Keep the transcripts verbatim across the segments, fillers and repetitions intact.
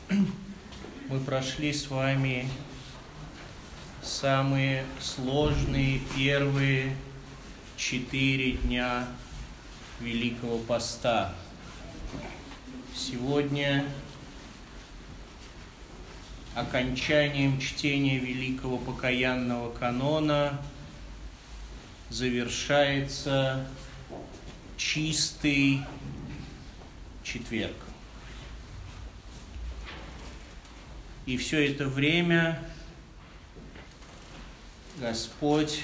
Мы прошли с вами самые сложные первые четыре дня Великого Поста. Сегодня окончанием чтения Великого Покаянного канона завершается чистый четверг. И все это время Господь,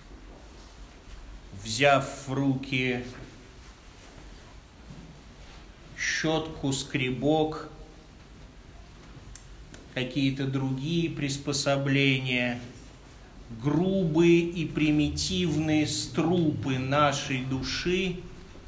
взяв в руки щетку, скребок, какие-то другие приспособления, грубые и примитивные струпы нашей души,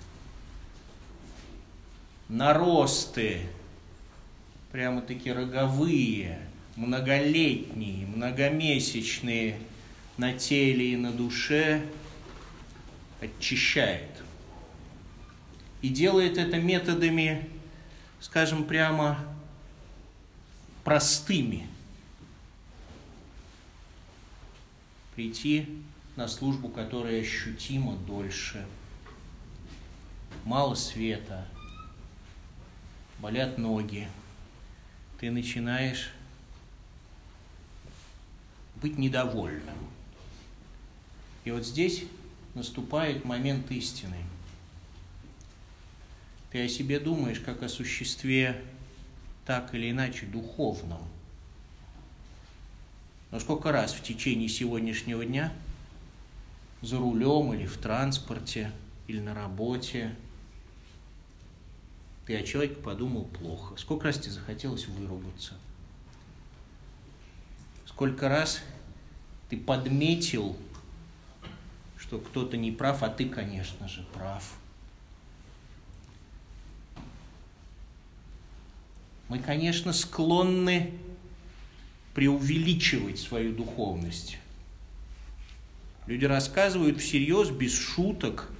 наросты, прямо-таки роговые, многолетние, многомесячные на теле и на душе, очищает. И делает это методами, скажем прямо, простыми. Прийти на службу, которая ощутимо дольше. Мало света, болят ноги. Ты начинаешь быть недовольным. И вот здесь наступает момент истины. Ты о себе думаешь, как о существе так или иначе духовном. Но сколько раз в течение сегодняшнего дня за рулем или в транспорте, или на работе ты о человеке подумал плохо. Сколько раз тебе захотелось выругаться? Сколько раз ты подметил, что кто-то не прав, а ты, конечно же, прав. Мы, конечно, склонны преувеличивать свою духовность. Люди рассказывают всерьез, без шуток,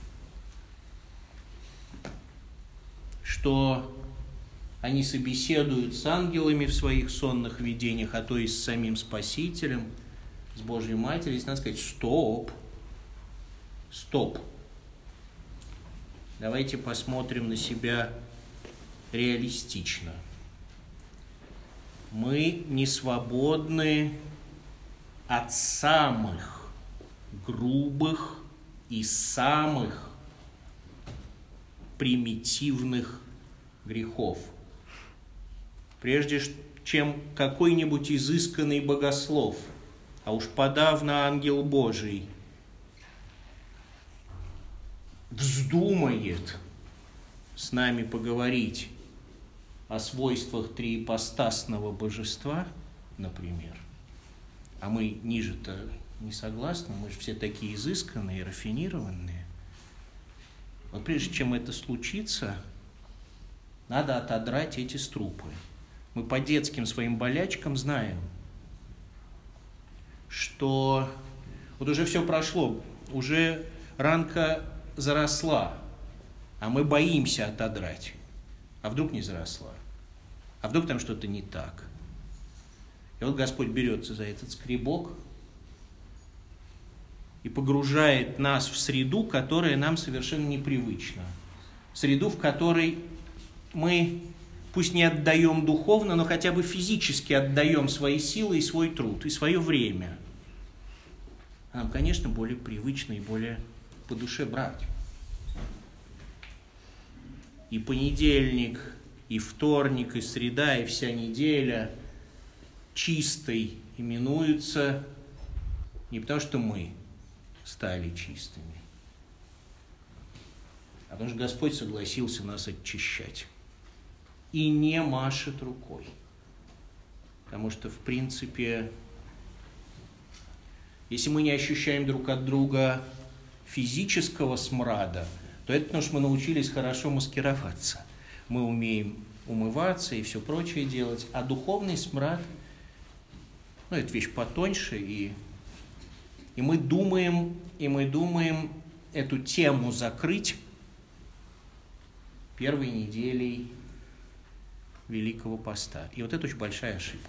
что они собеседуют с ангелами в своих сонных видениях, а то и с самим Спасителем, с Божьей Матерью. Здесь надо сказать: стоп, стоп. Давайте посмотрим на себя реалистично. Мы не свободны от самых грубых и самых примитивных грехов. Прежде чем какой-нибудь изысканный богослов, а уж подавно ангел Божий, вздумает с нами поговорить о свойствах триипостасного божества, например, а мы ниже-то не согласны, мы же все такие изысканные, рафинированные. Вот прежде чем это случится, надо отодрать эти струпы. Мы по детским своим болячкам знаем, что вот уже все прошло, уже ранка заросла, а мы боимся отодрать. А вдруг не заросла? А вдруг там что-то не так? И вот Господь берется за этот скребок и погружает нас в среду, которая нам совершенно непривычна. Среду, в которой мы, пусть не отдаем духовно, но хотя бы физически отдаем свои силы и свой труд, и свое время. А нам, конечно, более привычно и более по душе брать. И понедельник, и вторник, и среда, и вся неделя чистой именуются не потому, что мы стали чистыми, а потому что Господь согласился нас очищать. И не машет рукой. Потому что, в принципе, если мы не ощущаем друг от друга физического смрада, то это потому, что мы научились хорошо маскироваться. Мы умеем умываться и все прочее делать. А духовный смрад, ну, это вещь потоньше, и, и мы думаем, и мы думаем эту тему закрыть первой неделей Великого Поста. И вот это очень большая ошибка.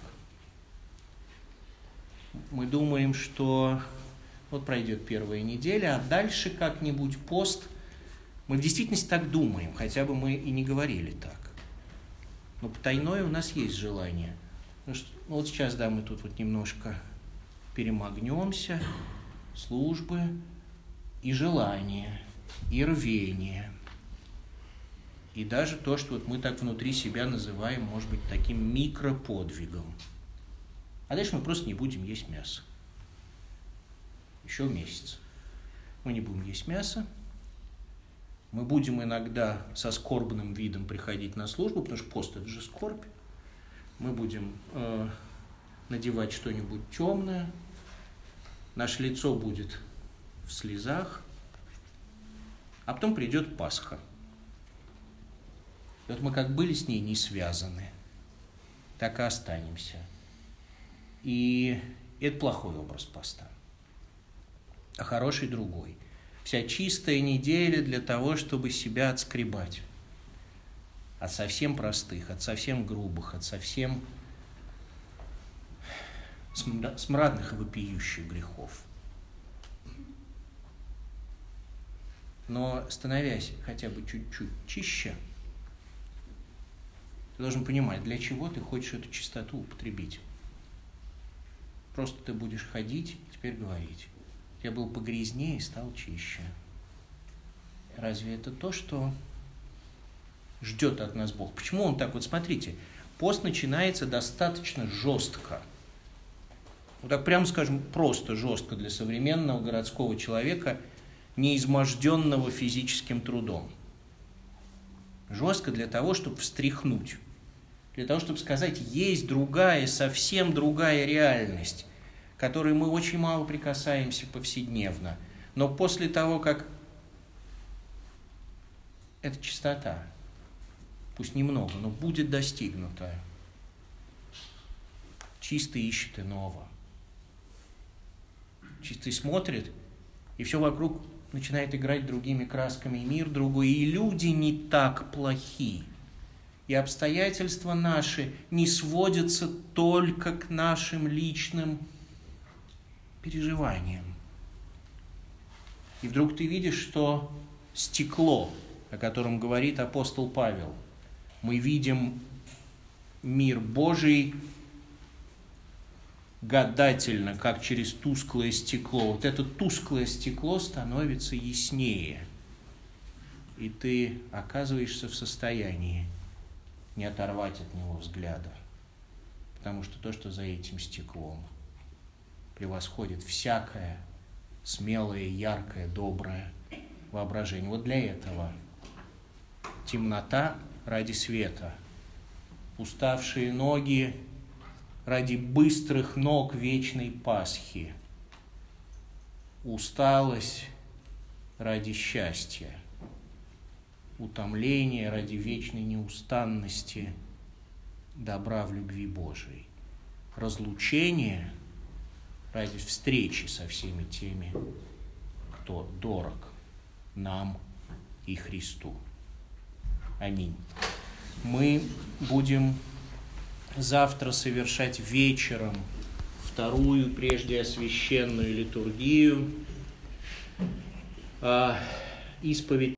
Мы думаем, что вот пройдет первая неделя, а дальше как-нибудь пост. Мы в действительности так думаем, хотя бы мы и не говорили так. Но потайное у нас есть желание. Ну, что, ну вот сейчас, да, мы тут вот немножко перемагнемся, службы и желание, и рвение. И даже то, что вот мы так внутри себя называем, может быть, таким микроподвигом. А дальше мы просто не будем есть мясо. Еще месяц. Мы не будем есть мясо. Мы будем иногда со скорбным видом приходить на службу, потому что пост – это же скорбь. Мы будем э, надевать что-нибудь темное. Наше лицо будет в слезах. А потом придет Пасха. И вот мы как были с ней не связаны, так и останемся. И это плохой образ поста. А хороший другой. Вся чистая неделя для того, чтобы себя отскребать. От совсем простых, от совсем грубых, от совсем смрадных и вопиющих грехов. Но, становясь хотя бы чуть-чуть чище, ты должен понимать, для чего ты хочешь эту чистоту употребить. Просто ты будешь ходить и теперь говорить. Я был погрязнее и стал чище. Разве это то, что ждет от нас Бог? Почему он так вот, смотрите, пост начинается достаточно жестко. Вот так прямо скажем, просто жестко для современного городского человека, не изможденного физическим трудом. Жестко для того, чтобы встряхнуть. Для того, чтобы сказать, есть другая, совсем другая реальность, к которой мы очень мало прикасаемся повседневно. Но после того, как эта чистота, пусть немного, но будет достигнута, чистый ищет иного. Чистый смотрит, и все вокруг начинает играть другими красками, и мир другой, и люди не так плохи. И обстоятельства наши не сводятся только к нашим личным переживаниям. И вдруг ты видишь, что стекло, о котором говорит апостол Павел, мы видим мир Божий гадательно, как через тусклое стекло. Вот это тусклое стекло становится яснее. И ты оказываешься в состоянии не оторвать от него взгляда. Потому что то, что за этим стеклом, превосходит всякое смелое, яркое, доброе воображение. Вот для этого темнота ради света, уставшие ноги ради быстрых ног вечной Пасхи, усталость ради счастья, утомление ради вечной неустанности добра в любви Божией, разлучение ради встречи со всеми теми, кто дорог нам и Христу. Аминь. Мы будем завтра совершать вечером вторую, прежде освященную литургию, исповедь